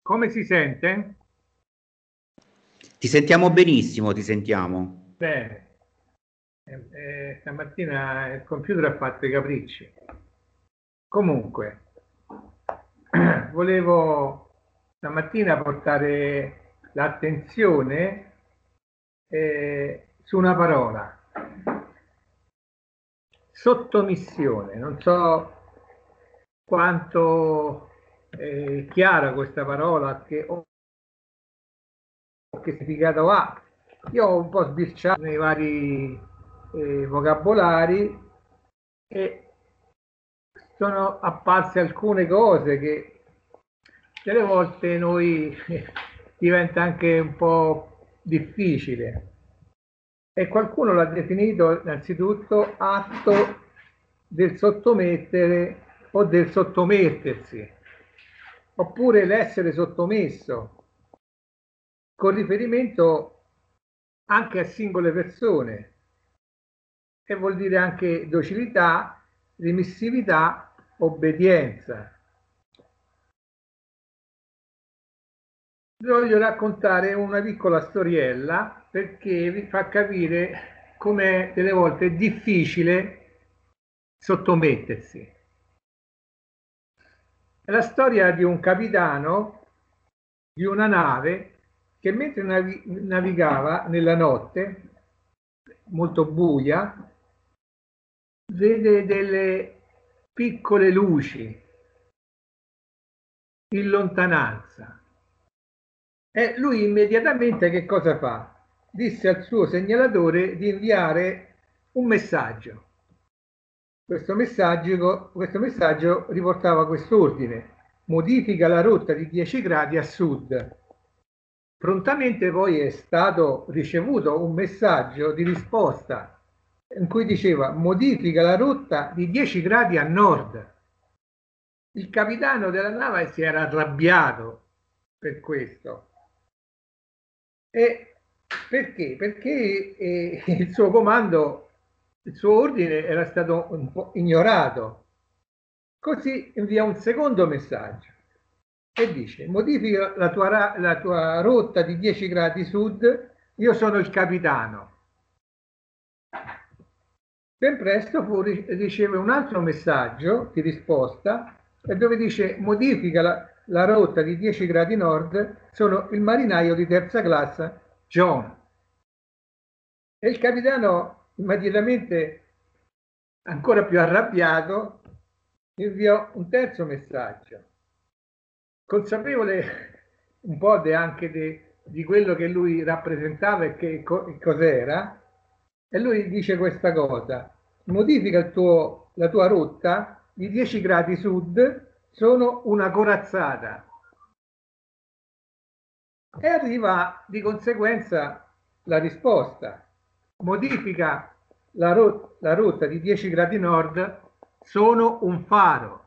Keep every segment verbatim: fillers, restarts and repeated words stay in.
Come si sente? Ti sentiamo benissimo, ti sentiamo. Bene. Eh, eh, stamattina il computer ha fatto i capricci. Comunque, volevo stamattina portare l'attenzione eh, su una parola. Sottomissione. Non so quanto è chiara questa parola, che, o che significato ha. Io ho un po' sbirciato nei vari eh, vocabolari e sono apparse alcune cose che delle volte noi diventa anche un po' difficile. E qualcuno l'ha definito innanzitutto atto del sottomettere o del sottomettersi, oppure l'essere sottomesso, con riferimento anche a singole persone, e vuol dire anche docilità, rimissività, obbedienza. Voglio raccontare una piccola storiella perché vi fa capire com'è delle volte difficile sottomettersi. È la storia di un capitano di una nave che mentre navi- navigava nella notte, molto buia, vede delle piccole luci in lontananza. E lui immediatamente che cosa fa? Disse al suo segnalatore di inviare un messaggio. Questo messaggio, questo messaggio riportava quest'ordine: modifica la rotta di dieci gradi a sud. Prontamente poi è stato ricevuto un messaggio di risposta in cui diceva modifica la rotta di dieci gradi a nord. Il capitano della nave si era arrabbiato per questo. E perché? Perché eh, il suo comando, il suo ordine era stato un po' ignorato. Così invia un secondo messaggio e dice modifica la tua, la tua rotta di dieci gradi sud, io sono il capitano. Ben presto fu, riceve un altro messaggio di risposta dove dice modifica la, la rotta di dieci gradi nord, sono il marinaio di terza classe John. E il capitano immediatamente, ancora più arrabbiato, inviò un terzo messaggio, consapevole un po' de anche de, di quello che lui rappresentava e che co, cos'era, e lui dice questa cosa: modifica il tuo, la tua rotta di dieci gradi sud, sono una corazzata. E arriva di conseguenza la risposta: modifica la, rot la rotta di dieci gradi nord, sono un faro.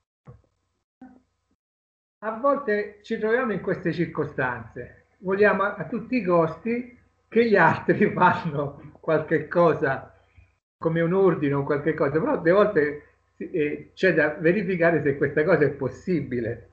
A volte ci troviamo in queste circostanze, vogliamo a, a tutti i costi che gli altri fanno qualche cosa come un ordine o qualche cosa, però a volte eh, c'è da verificare se questa cosa è possibile.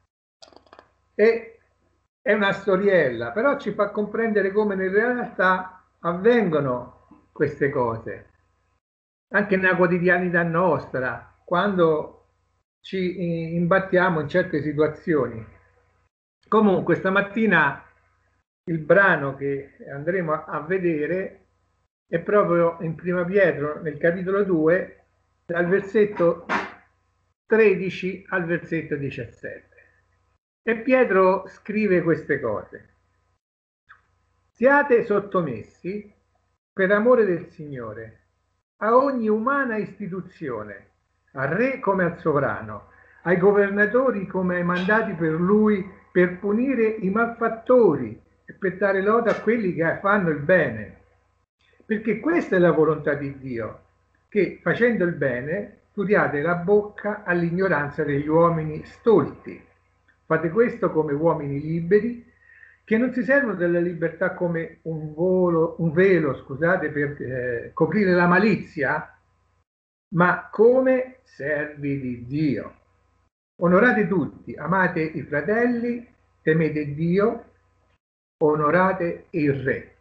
E è una storiella, però ci fa comprendere come in realtà avvengono queste cose, anche nella quotidianità nostra, quando ci imbattiamo in certe situazioni. Comunque stamattina il brano che andremo a vedere è proprio in Prima Pietro, nel capitolo due, dal versetto tredici al versetto diciassette. E Pietro scrive queste cose: siate sottomessi per amore del Signore a ogni umana istituzione, al re come al sovrano, ai governatori come ai mandati per lui, per punire i malfattori e per dare lode a quelli che fanno il bene. Perché questa è la volontà di Dio, che facendo il bene chiudiate la bocca all'ignoranza degli uomini stolti. Fate questo come uomini liberi, che non si servono della libertà come un, volo, un velo, scusate, per eh, coprire la malizia, ma come servi di Dio. Onorate tutti, amate i fratelli temete Dio, onorate il Re.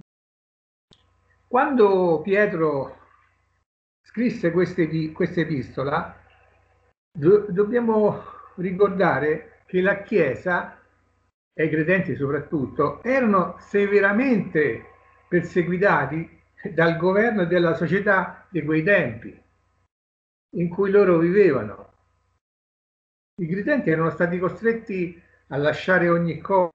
Quando Pietro scrisse queste, questa epistola, do, dobbiamo ricordare che la Chiesa, e i credenti soprattutto, erano severamente perseguitati dal governo e della società di quei tempi in cui loro vivevano. I credenti erano stati costretti a lasciare ogni cosa,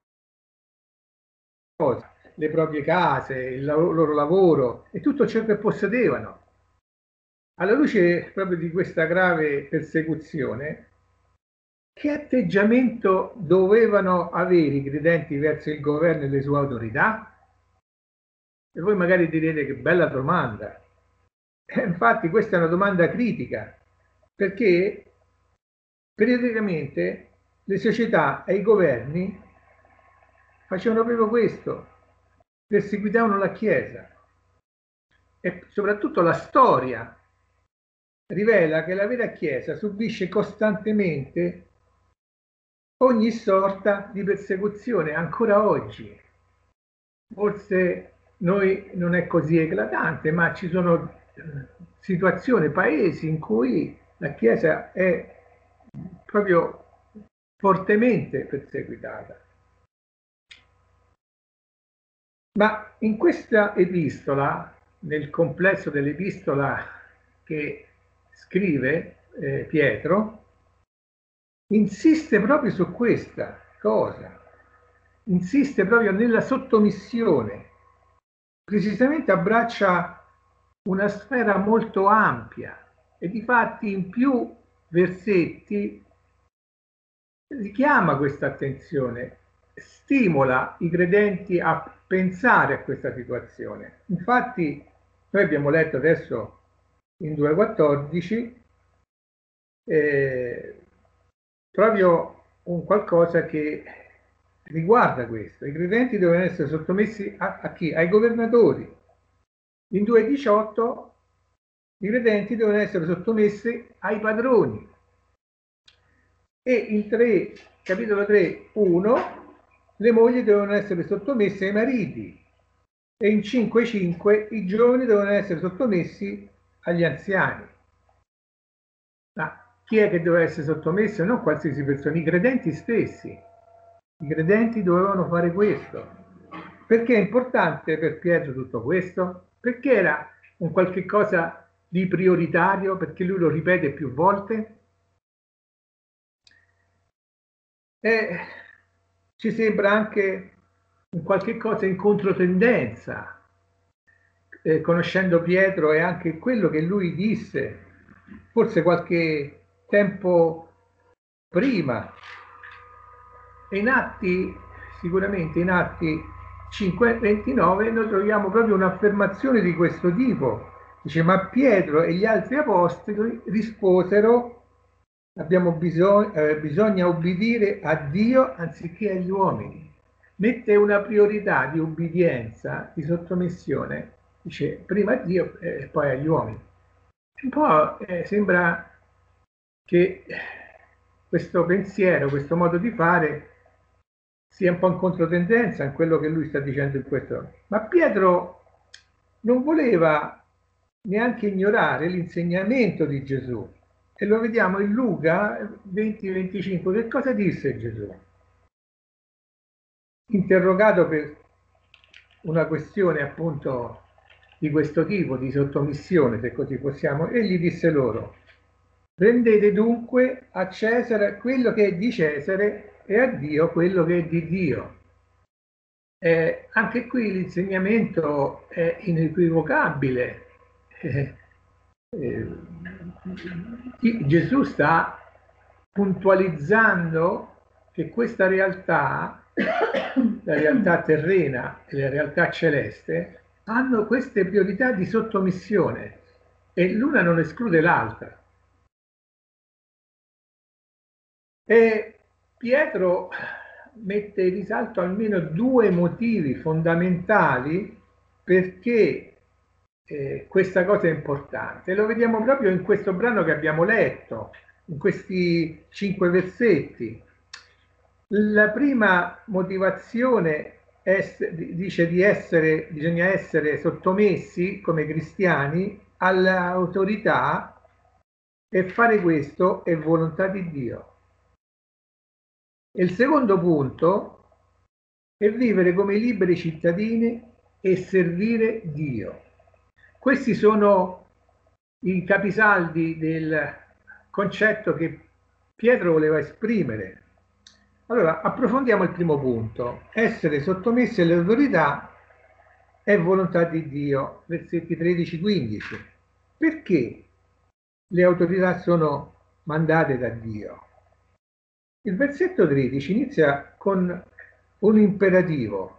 le proprie case, il loro lavoro e tutto ciò che possedevano. Alla luce proprio di questa grave persecuzione, che atteggiamento dovevano avere i credenti verso il governo e le sue autorità? E voi magari direte che bella domanda. E infatti questa è una domanda critica, perché periodicamente le società e i governi facevano proprio questo, perseguitavano la Chiesa. E soprattutto la storia rivela che la vera Chiesa subisce costantemente ogni sorta di persecuzione, ancora oggi. Forse noi non è così eclatante, ma ci sono situazioni, paesi in cui la Chiesa è proprio fortemente perseguitata. Ma in questa epistola, nel complesso dell'epistola che scrive eh, Pietro, insiste proprio su questa cosa, insiste proprio nella sottomissione, precisamente abbraccia una sfera molto ampia e difatti in più versetti richiama questa attenzione, stimola i credenti a pensare a questa situazione. Infatti noi abbiamo letto adesso in due quattordici eh, proprio un qualcosa che riguarda questo. I credenti devono essere sottomessi a, a chi? Ai governatori. In due diciotto i credenti devono essere sottomessi ai padroni. E in tre, capitolo tre, uno, le mogli devono essere sottomesse ai mariti. E in cinque cinque i giovani devono essere sottomessi agli anziani. Ma chi è che doveva essere sottomesso? Non qualsiasi persona, i credenti stessi. I credenti dovevano fare questo. Perché è importante per Pietro tutto questo? Perché era un qualche cosa di prioritario? Perché lui lo ripete più volte? E ci sembra anche un qualche cosa in controtendenza. Eh, conoscendo Pietro e anche quello che lui disse, forse qualche tempo prima. E in Atti, sicuramente in Atti cinque ventinove, noi troviamo proprio un'affermazione di questo tipo. Dice, ma Pietro e gli altri apostoli risposero, abbiamo bisogno, eh, bisogna obbedire a Dio anziché agli uomini. Mette una priorità di obbedienza, di sottomissione, dice prima a Dio e poi agli uomini. Un po' eh, sembra che questo pensiero, questo modo di fare sia un po' in controtendenza in quello che lui sta dicendo in questo. Ma Pietro non voleva neanche ignorare l'insegnamento di Gesù. E lo vediamo in Luca venti venticinque. Che cosa disse Gesù? Interrogato per una questione appunto di questo tipo, di sottomissione, se così possiamo, egli disse loro: rendete dunque a Cesare quello che è di Cesare e a Dio quello che è di Dio. Eh, anche qui l'insegnamento è inequivocabile. Eh, eh, Gesù sta puntualizzando che questa realtà, la realtà terrena e la realtà celeste, hanno queste priorità di sottomissione e l'una non esclude l'altra. E Pietro mette in risalto almeno due motivi fondamentali perché eh, questa cosa è importante. Lo vediamo proprio in questo brano che abbiamo letto, in questi cinque versetti. La prima motivazione è, dice di essere, bisogna essere sottomessi come cristiani all'autorità, e fare questo è volontà di Dio. E il secondo punto è vivere come liberi cittadini e servire Dio. Questi sono i capisaldi del concetto che Pietro voleva esprimere. Allora, approfondiamo il primo punto. Essere sottomessi alle autorità è volontà di Dio, versetti tredici quindici. Perché le autorità sono mandate da Dio? Il versetto tredici inizia con un imperativo.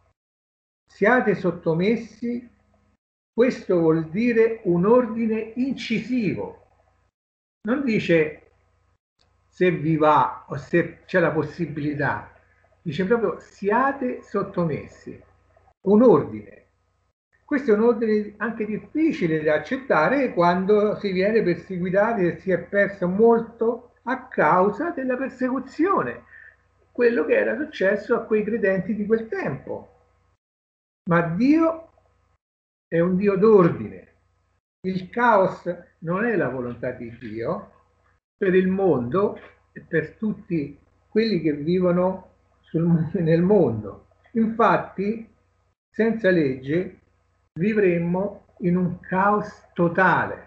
Siate sottomessi, questo vuol dire un ordine incisivo. Non dice se vi va o se c'è la possibilità, dice proprio siate sottomessi, un ordine. Questo è un ordine anche difficile da accettare quando si viene perseguitati e si è perso molto a causa della persecuzione, quello che era successo a quei credenti di quel tempo. Ma Dio è un Dio d'ordine. Il caos non è la volontà di Dio per il mondo e per tutti quelli che vivono sul, nel mondo. Infatti, senza legge vivremmo in un caos totale.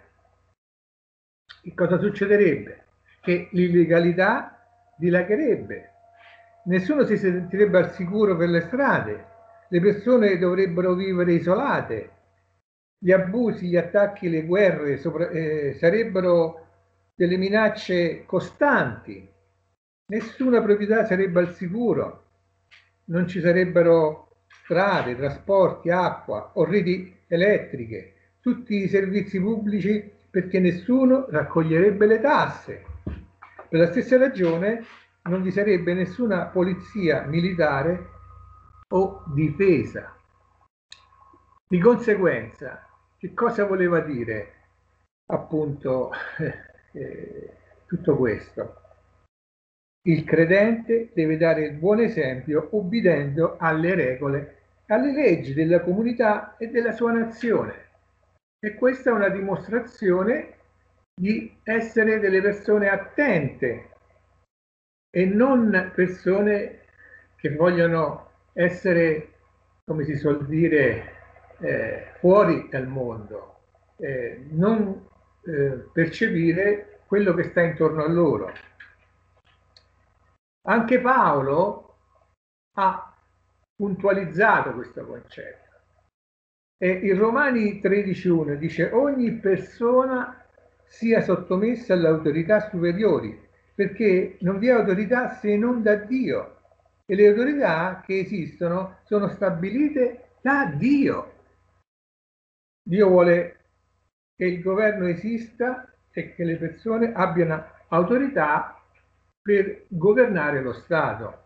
Che cosa succederebbe? Che l'illegalità dilagherebbe, nessuno si sentirebbe al sicuro per le strade, le persone dovrebbero vivere isolate, gli abusi, gli attacchi, le guerre sopra, eh, sarebbero delle minacce costanti, nessuna proprietà sarebbe al sicuro, non ci sarebbero strade, trasporti, acqua o reti elettriche, tutti i servizi pubblici, perché nessuno raccoglierebbe le tasse. Per la stessa ragione non vi sarebbe nessuna polizia militare o difesa. Di conseguenza, che cosa voleva dire appunto eh, tutto questo? Il credente deve dare il buon esempio obbedendo alle regole, alle leggi della comunità e della sua nazione. E questa è una dimostrazione di essere delle persone attente e non persone che vogliono essere, come si suol dire, eh, fuori dal mondo, eh, non eh, percepire quello che sta intorno a loro. Anche Paolo ha puntualizzato questo concetto. E in Romani tredici uno dice: ogni persona sia sottomessa alle autorità superiori, perché non vi è autorità se non da Dio, e le autorità che esistono sono stabilite da Dio. Dio vuole che il governo esista e che le persone abbiano autorità per governare lo Stato.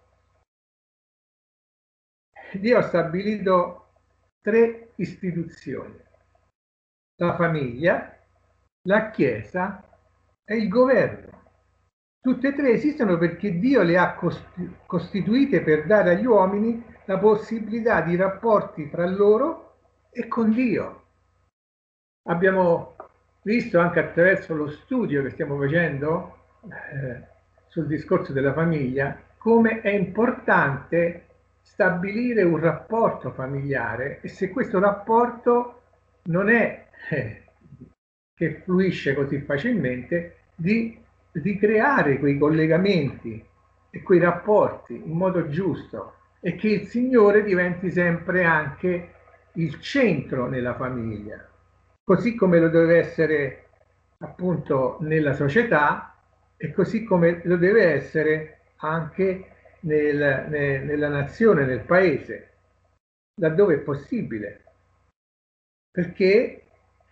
Dio ha stabilito tre istituzioni: la famiglia, la Chiesa e il governo. Tutte e tre esistono perché Dio le ha costituite per dare agli uomini la possibilità di rapporti tra loro e con Dio. Abbiamo visto anche attraverso lo studio che stiamo facendo eh, sul discorso della famiglia come è importante stabilire un rapporto familiare, e se questo rapporto non è eh, che fluisce così facilmente, di, di creare quei collegamenti e quei rapporti in modo giusto, e che il Signore diventi sempre anche il centro nella famiglia, così come lo deve essere appunto nella società e così come lo deve essere anche nel, nel, nella nazione, nel paese, laddove è possibile, perché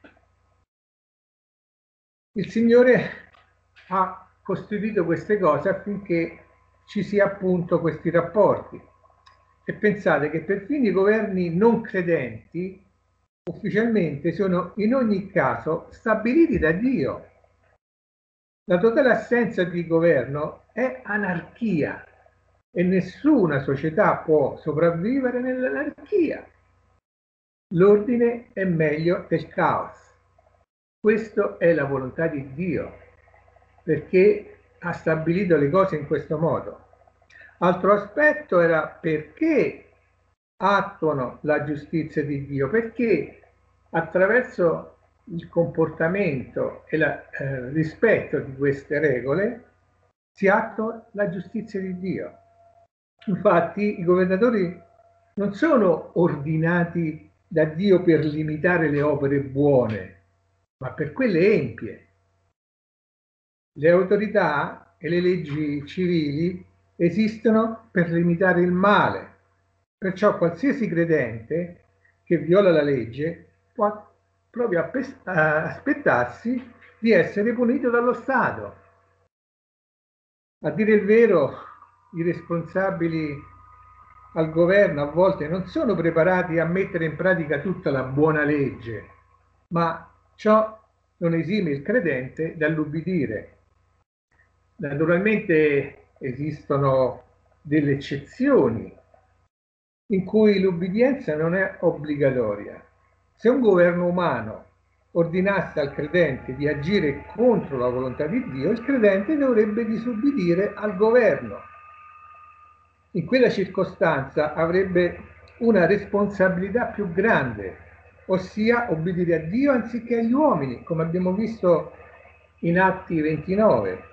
il Signore ha costruito queste cose affinché ci sia appunto questi rapporti. E pensate che perfino i governi non credenti ufficialmente sono in ogni caso stabiliti da Dio. La totale assenza di governo è anarchia. e nessuna società può sopravvivere nell'anarchia. L'ordine è meglio del caos. Questa è la volontà di Dio, perché ha stabilito le cose in questo modo. Altro aspetto era perché attuano la giustizia di Dio, perché attraverso il comportamento e il eh, rispetto di queste regole si attua la giustizia di Dio. Infatti i governatori non sono ordinati da Dio per limitare le opere buone, ma per quelle empie. Le autorità e le leggi civili esistono per limitare il male. Perciò qualsiasi credente che viola la legge può proprio aspettarsi di essere punito dallo Stato. A dire il vero, i responsabili al governo a volte non sono preparati a mettere in pratica tutta la buona legge, ma ciò non esime il credente dall'ubbidire. Naturalmente esistono delle eccezioni in cui l'ubbidienza non è obbligatoria. Se un governo umano ordinasse al credente di agire contro la volontà di Dio, il credente dovrebbe disubbidire al governo. In quella circostanza avrebbe una responsabilità più grande, ossia obbedire a Dio anziché agli uomini, come abbiamo visto in Atti ventinove.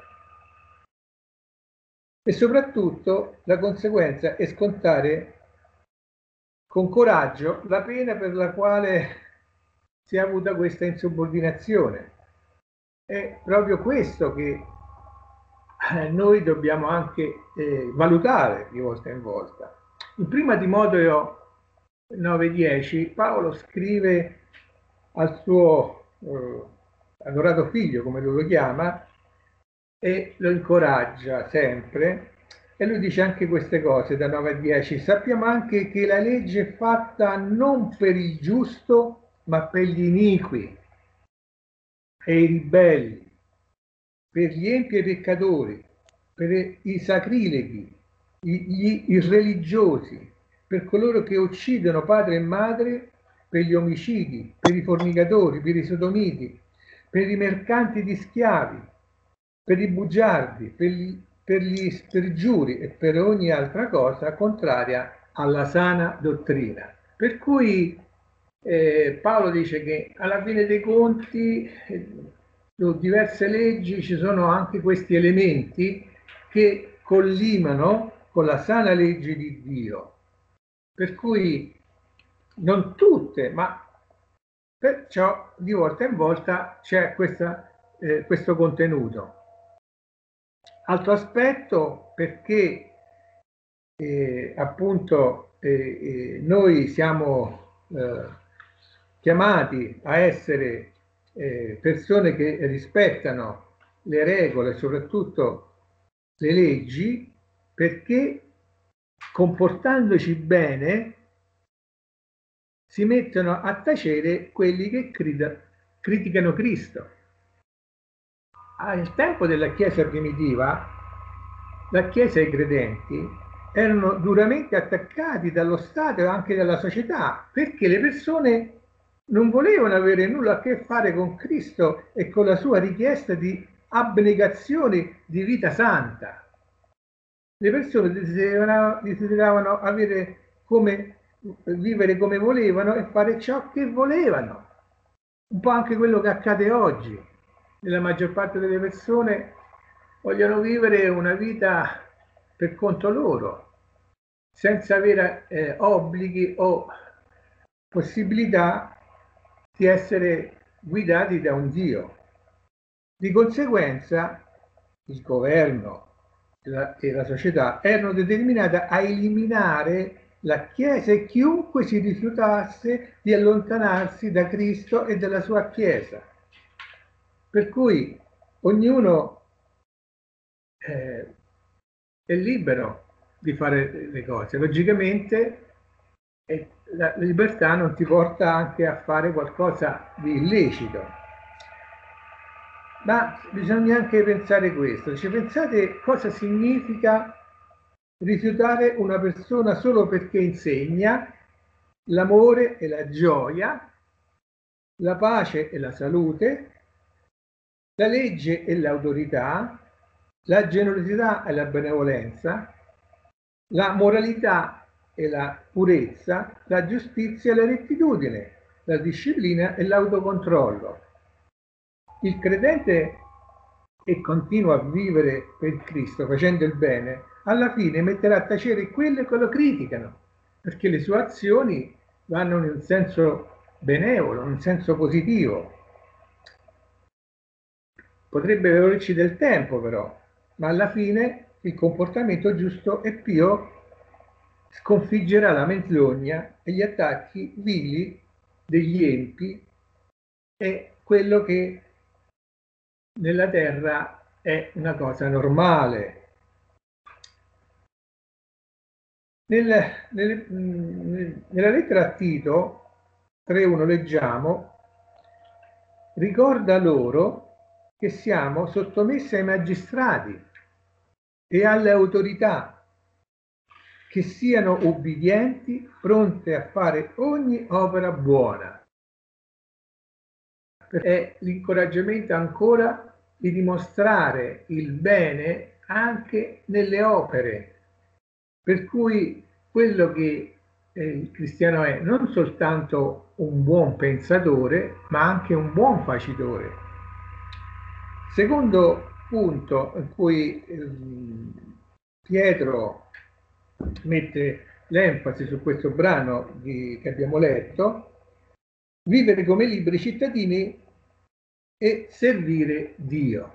E soprattutto la conseguenza è scontare con coraggio la pena per la quale si è avuta questa insubordinazione. È proprio questo che noi dobbiamo anche eh, valutare di volta in volta. In prima Timoteo nove dieci Paolo scrive al suo eh, adorato figlio, come lui lo chiama, e lo incoraggia sempre, e lui dice anche queste cose da nove a dieci: sappiamo anche che la legge è fatta non per il giusto ma per gli iniqui e i ribelli, per gli empi e i peccatori, per i sacrileghi, gli irreligiosi, per coloro che uccidono padre e madre, per gli omicidi, per i fornicatori, per i sodomiti, per i mercanti di schiavi, per i bugiardi, per gli, per gli spergiuri e per ogni altra cosa contraria alla sana dottrina. Per cui eh, Paolo dice che alla fine dei conti eh, su diverse leggi ci sono anche questi elementi che collimano con la sana legge di Dio. Per cui non tutte, ma perciò di volta in volta c'è questa, eh, questo contenuto. Altro aspetto, perché eh, appunto eh, eh, noi siamo eh, chiamati a essere eh, persone che rispettano le regole, soprattutto le leggi, perché comportandoci bene si mettono a tacere quelli che criticano Cristo. Al tempo della Chiesa primitiva, la Chiesa e i credenti erano duramente attaccati dallo Stato e anche dalla società, perché le persone non volevano avere nulla a che fare con Cristo e con la sua richiesta di abnegazione di vita santa. Le persone desideravano, desideravano avere come, vivere come volevano e fare ciò che volevano. Un po' anche quello che accade oggi. Nella maggior parte delle persone vogliono vivere una vita per conto loro, senza avere eh, obblighi o possibilità di essere guidati da un Dio. Di conseguenza il governo e la, e la società erano determinate a eliminare la Chiesa e chiunque si rifiutasse di allontanarsi da Cristo e dalla sua Chiesa. Per cui ognuno eh, è libero di fare le cose. Logicamente eh, la libertà non ti porta anche a fare qualcosa di illecito. Ma bisogna anche pensare questo, cioè, pensate cosa significa rifiutare una persona solo perché insegna l'amore e la gioia, la pace e la salute, la legge e l'autorità, la generosità e la benevolenza, la moralità e la purezza, la giustizia e la rettitudine, la disciplina e l'autocontrollo. Il credente che continua a vivere per Cristo facendo il bene, alla fine metterà a tacere quelli che lo criticano, perché le sue azioni vanno in un senso benevolo, in un senso positivo. Potrebbe volerci del tempo però, ma alla fine il comportamento giusto e pio sconfiggerà la menzogna e gli attacchi vili degli empi e quello che nella terra è una cosa normale. Nel, nel, nella lettera a Tito tre uno leggiamo: ricorda loro che siamo sottomessi ai magistrati e alle autorità, che siano ubbidienti, pronte a fare ogni opera buona. È l'incoraggiamento ancora di dimostrare il bene anche nelle opere, per cui quello che eh, il cristiano è non soltanto un buon pensatore, ma anche un buon facitore. Secondo punto in cui eh, Pietro mette l'enfasi su questo brano di, che abbiamo letto: vivere come liberi cittadini e servire Dio.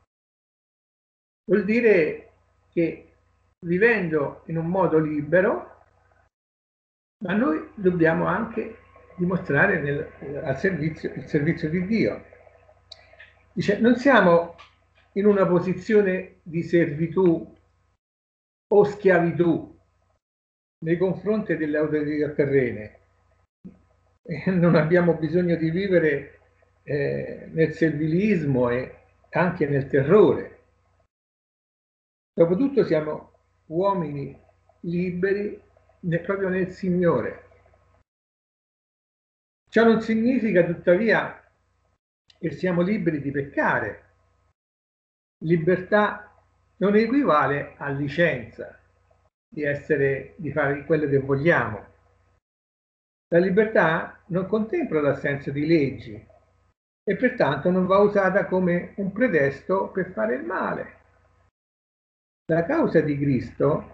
Vuol dire che vivendo in un modo libero, ma noi dobbiamo anche dimostrare nel, al servizio, il servizio di Dio. Dice, non siamo in una posizione di servitù o schiavitù nei confronti delle autorità terrene. E non abbiamo bisogno di vivere eh, nel servilismo e anche nel terrore. Dopotutto siamo uomini liberi proprio nel Signore. Ciò non significa tuttavia che siamo liberi di peccare. Libertà non equivale a licenza di essere, di fare quello che vogliamo. La libertà non contempla l'assenza di leggi e pertanto non va usata come un pretesto per fare il male. La causa di Cristo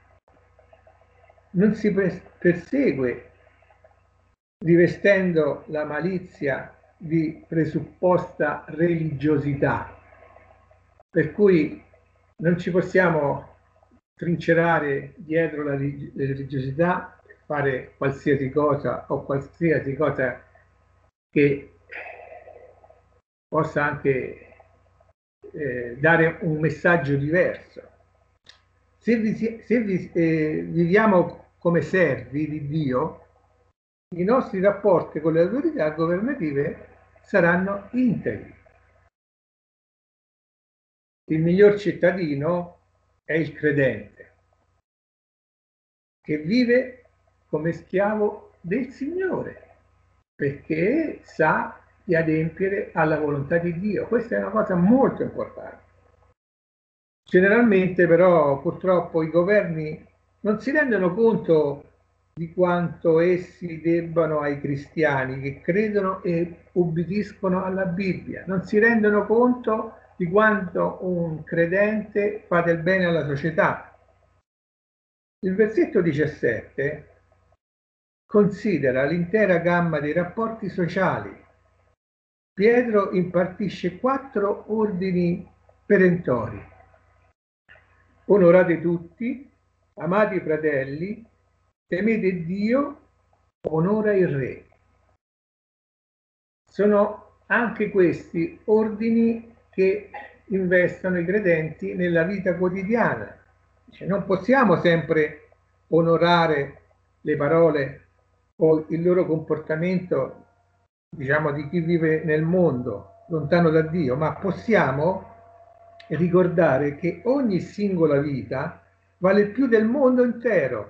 non si persegue rivestendo la malizia di presupposta religiosità, per cui non ci possiamo trincerare dietro la religiosità per fare qualsiasi cosa o qualsiasi cosa che possa anche eh, dare un messaggio diverso. Se, vi, se vi, eh, viviamo come servi di Dio, i nostri rapporti con le autorità governative saranno integri. Il miglior cittadino è il credente, che vive come schiavo del Signore, perché sa di adempiere alla volontà di Dio. Questa è una cosa molto importante. Generalmente però purtroppo i governi non si rendono conto di quanto essi debbano ai cristiani che credono e ubbidiscono alla Bibbia, non si rendono conto di quanto un credente fa del bene alla società. Il versetto diciassette considera l'intera gamma dei rapporti sociali. Pietro impartisce quattro ordini perentori: onorate tutti, amate i fratelli, temete Dio, onora il re. Sono anche questi ordini che investono i credenti nella vita quotidiana. Cioè, non possiamo sempre onorare le parole o il loro comportamento, diciamo, di chi vive nel mondo, lontano da Dio, ma possiamo ricordare che ogni singola vita vale più del mondo intero.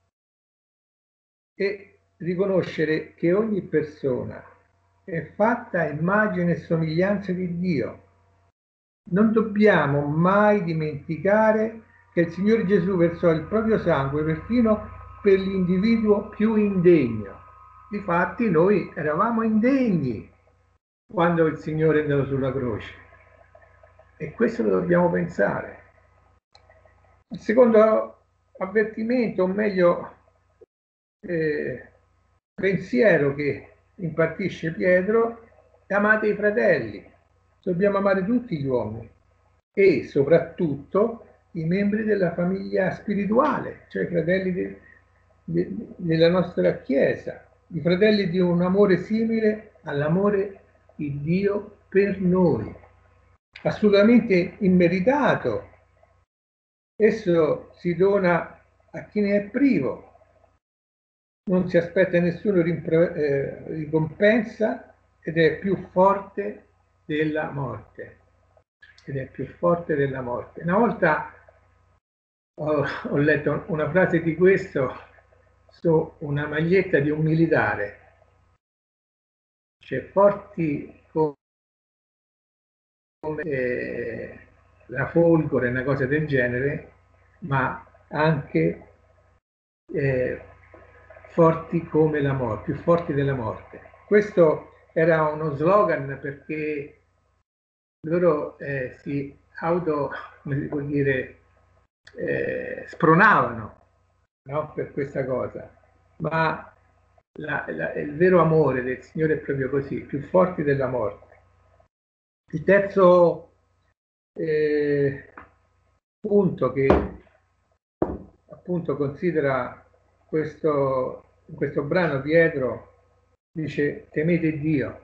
E riconoscere che ogni persona è fatta a immagine e somiglianza di Dio. Non dobbiamo mai dimenticare che il Signore Gesù versò il proprio sangue perfino per l'individuo più indegno. Difatti noi eravamo indegni quando il Signore è andato sulla croce. E questo lo dobbiamo pensare. Il secondo avvertimento, o meglio eh, pensiero che impartisce Pietro, è: amate i fratelli. Dobbiamo amare tutti gli uomini e soprattutto i membri della famiglia spirituale, cioè i fratelli de, de, della nostra Chiesa, i fratelli di un amore simile all'amore di Dio per noi, assolutamente immeritato. Esso si dona a chi ne è privo, non si aspetta nessuno eh, ricompensa ed è più forte della morte. Ed è più forte della morte. Una volta ho, ho letto una frase di questo su una maglietta di un militare. Cioè, forti come eh, la Folgore, una cosa del genere, ma anche eh, forti come la morte, più forti della morte. Questo era uno slogan perché loro eh, si auto, come si può dire, eh, spronavano, no? Per questa cosa, ma la, la, il vero amore del Signore è proprio così, più forti della morte. Il terzo eh, punto che appunto considera questo, in questo brano Pietro dice: temete Dio.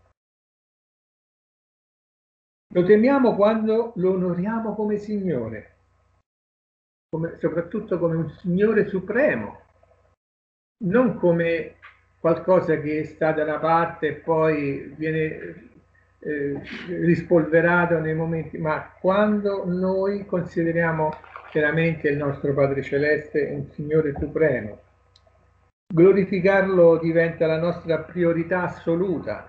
Lo temiamo quando lo onoriamo come Signore, come, soprattutto come un Signore supremo, non come qualcosa che sta da una parte e poi viene eh, rispolverato nei momenti, ma quando noi consideriamo veramente il nostro Padre Celeste un Signore supremo. Glorificarlo diventa la nostra priorità assoluta.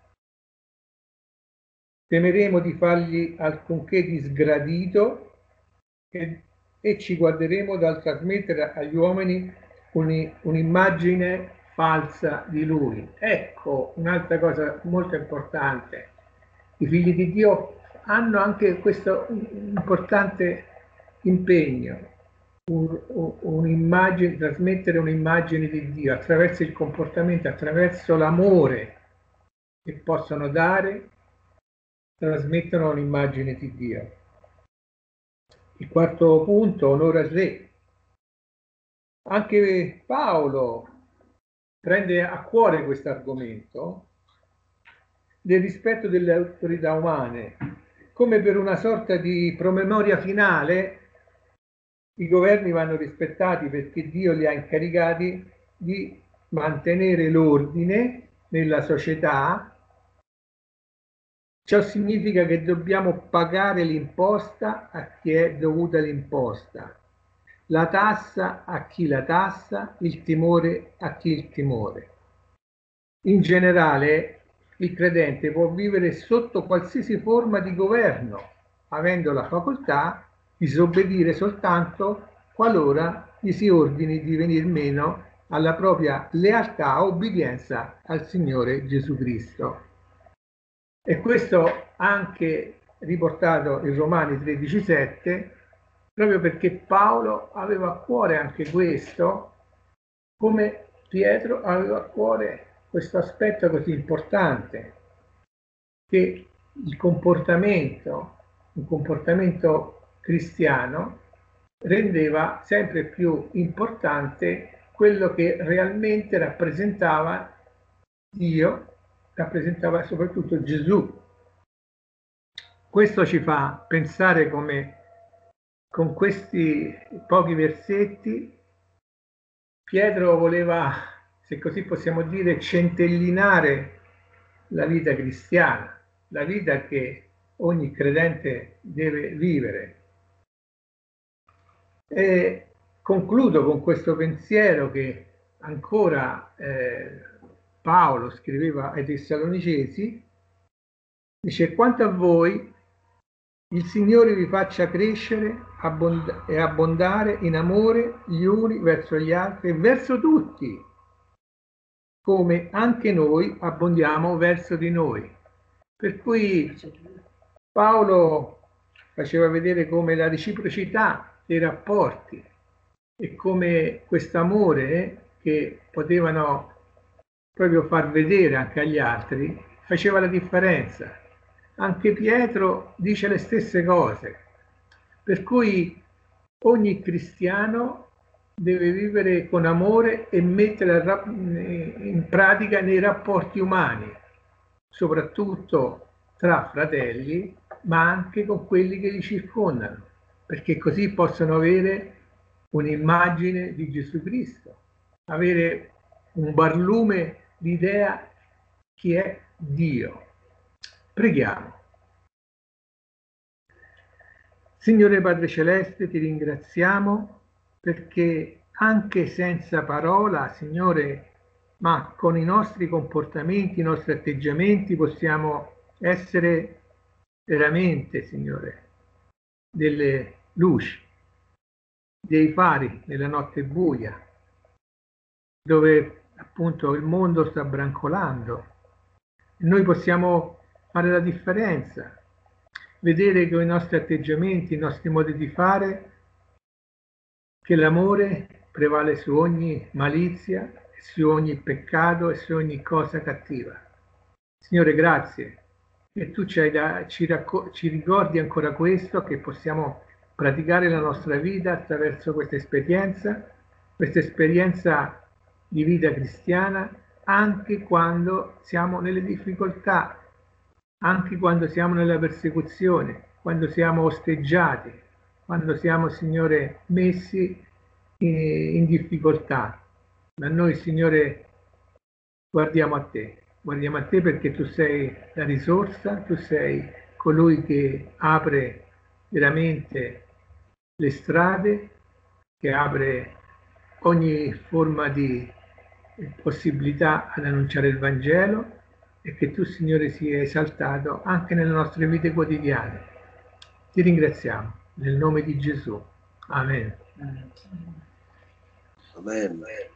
Temeremo di fargli alcunché di sgradito e, e ci guarderemo dal trasmettere agli uomini un'immagine falsa di Lui. Ecco un'altra cosa molto importante. I figli di Dio hanno anche questo importante impegno, un'immagine, trasmettere un'immagine di Dio attraverso il comportamento, attraverso l'amore che possono dare, trasmettono un'immagine di Dio. Il quarto punto, onore al re. Anche Paolo prende a cuore questo argomento del rispetto delle autorità umane, come per una sorta di promemoria finale. I governi vanno rispettati perché Dio li ha incaricati di mantenere l'ordine nella società. Ciò significa che dobbiamo pagare l'imposta a chi è dovuta l'imposta, la tassa a chi la tassa, il timore a chi il timore. In generale, il credente può vivere sotto qualsiasi forma di governo, avendo la facoltà di disobbedire soltanto qualora gli si ordini di venir meno alla propria lealtà o obbedienza al Signore Gesù Cristo. E questo anche riportato in Romani tredici sette, proprio perché Paolo aveva a cuore anche questo, come Pietro aveva a cuore questo aspetto così importante, che il comportamento, un comportamento cristiano, rendeva sempre più importante quello che realmente rappresentava Dio, rappresentava soprattutto Gesù. Questo ci fa pensare come con questi pochi versetti Pietro voleva, se così possiamo dire, centellinare la vita cristiana, la vita che ogni credente deve vivere. E concludo con questo pensiero che ancora eh, Paolo scriveva ai Tessalonicesi, dice: quanto a voi, il Signore vi faccia crescere abbond- e abbondare in amore gli uni verso gli altri e verso tutti, come anche noi abbondiamo verso di noi. Per cui Paolo faceva vedere come la reciprocità dei rapporti e come quest'amore che potevano proprio far vedere anche agli altri faceva la differenza. Anche Pietro dice le stesse cose, per cui ogni cristiano deve vivere con amore e mettere in pratica nei rapporti umani, soprattutto tra fratelli, ma anche con quelli che li circondano, perché così possono avere un'immagine di Gesù Cristo, avere un barlume di idea chi è Dio. Preghiamo. Signore Padre Celeste, ti ringraziamo perché anche senza parola, Signore, ma con i nostri comportamenti, i nostri atteggiamenti possiamo essere veramente, Signore, delle luci, dei fari nella notte buia, dove appunto il mondo sta brancolando. Noi possiamo fare la differenza, vedere con i nostri atteggiamenti, i nostri modi di fare, che l'amore prevale su ogni malizia, su ogni peccato e su ogni cosa cattiva. Signore, grazie che tu ci, hai da, ci, ci ricordi ancora questo, che possiamo praticare la nostra vita attraverso questa esperienza, questa esperienza di vita cristiana, anche quando siamo nelle difficoltà, anche quando siamo nella persecuzione, quando siamo osteggiati, quando siamo, Signore, messi in, in difficoltà. Ma noi, Signore, guardiamo a te, guardiamo a te perché tu sei la risorsa, tu sei colui che apre veramente le strade, che apre ogni forma di possibilità ad annunciare il Vangelo, e che tu, Signore, sia esaltato anche nelle nostre vite quotidiane. Ti ringraziamo nel nome di Gesù. Amen. Amen.